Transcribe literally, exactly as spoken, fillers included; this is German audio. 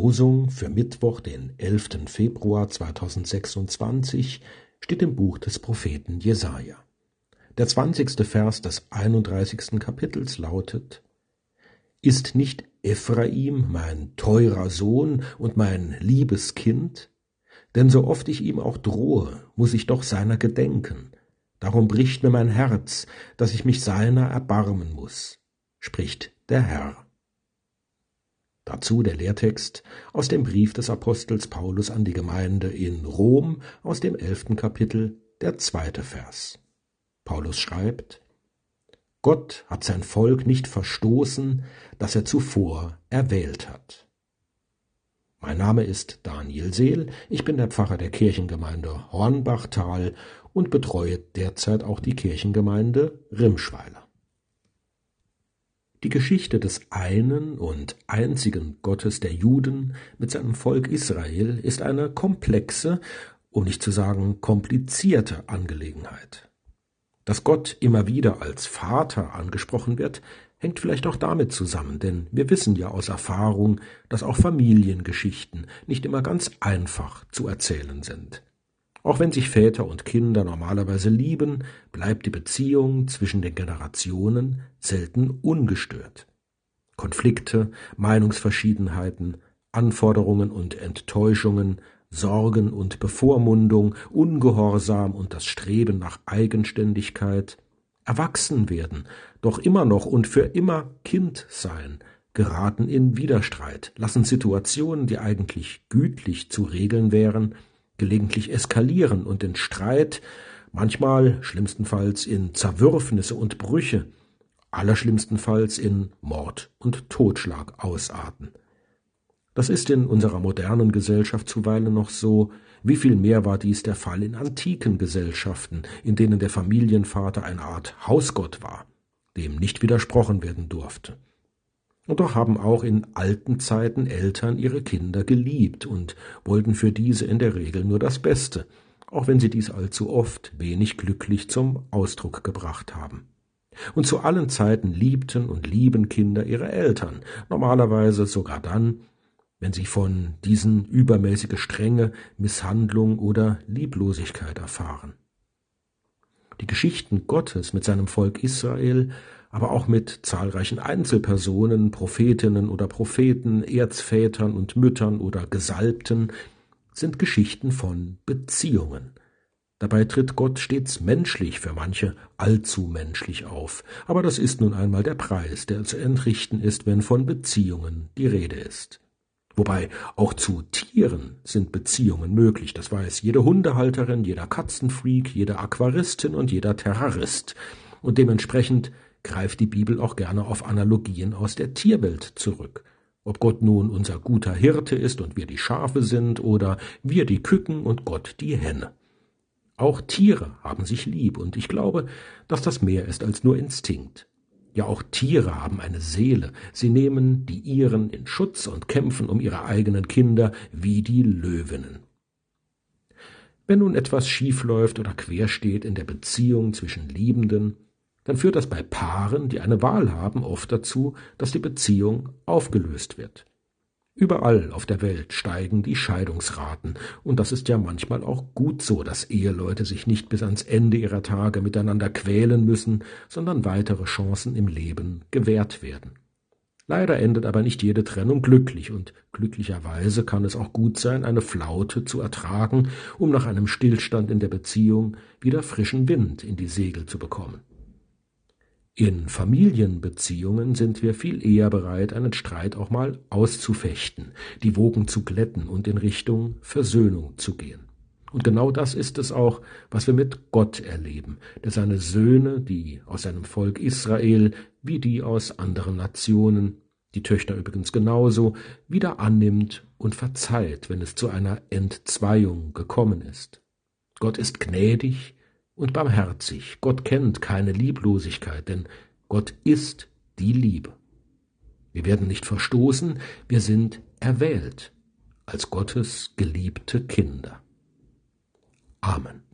Losung für Mittwoch, den elften Februar zweitausendsechsundzwanzig, steht im Buch des Propheten Jesaja. Der zwanzigste Vers des einunddreißigsten Kapitels lautet: Ist nicht Ephraim mein teurer Sohn und mein liebes Kind? Denn so oft ich ihm auch drohe, muss ich doch seiner gedenken. Darum bricht mir mein Herz, dass ich mich seiner erbarmen muss, spricht der Herr. Dazu der Lehrtext aus dem Brief des Apostels Paulus an die Gemeinde in Rom aus dem elften Kapitel, der zweite Vers. Paulus schreibt: Gott hat sein Volk nicht verstoßen, das er zuvor erwählt hat. Mein Name ist Daniel Seel, ich bin der Pfarrer der Kirchengemeinde Hornbachtal und betreue derzeit auch die Kirchengemeinde Rimschweiler. Die Geschichte des einen und einzigen Gottes der Juden mit seinem Volk Israel ist eine komplexe, um nicht zu sagen komplizierte Angelegenheit. Dass Gott immer wieder als Vater angesprochen wird, hängt vielleicht auch damit zusammen, denn wir wissen ja aus Erfahrung, dass auch Familiengeschichten nicht immer ganz einfach zu erzählen sind. Auch wenn sich Väter und Kinder normalerweise lieben, bleibt die Beziehung zwischen den Generationen selten ungestört. Konflikte, Meinungsverschiedenheiten, Anforderungen und Enttäuschungen, Sorgen und Bevormundung, Ungehorsam und das Streben nach Eigenständigkeit, Erwachsenwerden, doch immer noch und für immer Kind sein, geraten in Widerstreit, lassen Situationen, die eigentlich gütlich zu regeln wären, gelegentlich eskalieren und den Streit, manchmal schlimmstenfalls in Zerwürfnisse und Brüche, allerschlimmstenfalls in Mord und Totschlag ausarten. Das ist in unserer modernen Gesellschaft zuweilen noch so. Wie viel mehr war dies der Fall in antiken Gesellschaften, in denen der Familienvater eine Art Hausgott war, dem nicht widersprochen werden durfte. Und doch haben auch in alten Zeiten Eltern ihre Kinder geliebt und wollten für diese in der Regel nur das Beste, auch wenn sie dies allzu oft wenig glücklich zum Ausdruck gebracht haben. Und zu allen Zeiten liebten und lieben Kinder ihre Eltern, normalerweise sogar dann, wenn sie von diesen übermäßige Strenge, Misshandlung oder Lieblosigkeit erfahren. Die Geschichten Gottes mit seinem Volk Israel, aber auch mit zahlreichen Einzelpersonen, Prophetinnen oder Propheten, Erzvätern und Müttern oder Gesalbten, sind Geschichten von Beziehungen. Dabei tritt Gott stets menschlich, für manche allzu menschlich auf. Aber das ist nun einmal der Preis, der zu entrichten ist, wenn von Beziehungen die Rede ist. Wobei auch zu Tieren sind Beziehungen möglich, das weiß jede Hundehalterin, jeder Katzenfreak, jede Aquaristin und jeder Terrorist. Und dementsprechend greift die Bibel auch gerne auf Analogien aus der Tierwelt zurück. Ob Gott nun unser guter Hirte ist und wir die Schafe sind oder wir die Küken und Gott die Henne. Auch Tiere haben sich lieb und ich glaube, dass das mehr ist als nur Instinkt. Ja, auch Tiere haben eine Seele. Sie nehmen die ihren in Schutz und kämpfen um ihre eigenen Kinder wie die Löwinnen. Wenn nun etwas schief läuft oder quer steht in der Beziehung zwischen Liebenden, dann führt das bei Paaren, die eine Wahl haben, oft dazu, dass die Beziehung aufgelöst wird. Überall auf der Welt steigen die Scheidungsraten, und das ist ja manchmal auch gut so, dass Eheleute sich nicht bis ans Ende ihrer Tage miteinander quälen müssen, sondern weitere Chancen im Leben gewährt werden. Leider endet aber nicht jede Trennung glücklich, und glücklicherweise kann es auch gut sein, eine Flaute zu ertragen, um nach einem Stillstand in der Beziehung wieder frischen Wind in die Segel zu bekommen. In Familienbeziehungen sind wir viel eher bereit, einen Streit auch mal auszufechten, die Wogen zu glätten und in Richtung Versöhnung zu gehen. Und genau das ist es auch, was wir mit Gott erleben, der seine Söhne, die aus seinem Volk Israel, wie die aus anderen Nationen, die Töchter übrigens genauso, wieder annimmt und verzeiht, wenn es zu einer Entzweiung gekommen ist. Gott ist gnädig und barmherzig. Gott kennt keine Lieblosigkeit, denn Gott ist die Liebe. Wir werden nicht verstoßen, wir sind erwählt als Gottes geliebte Kinder. Amen.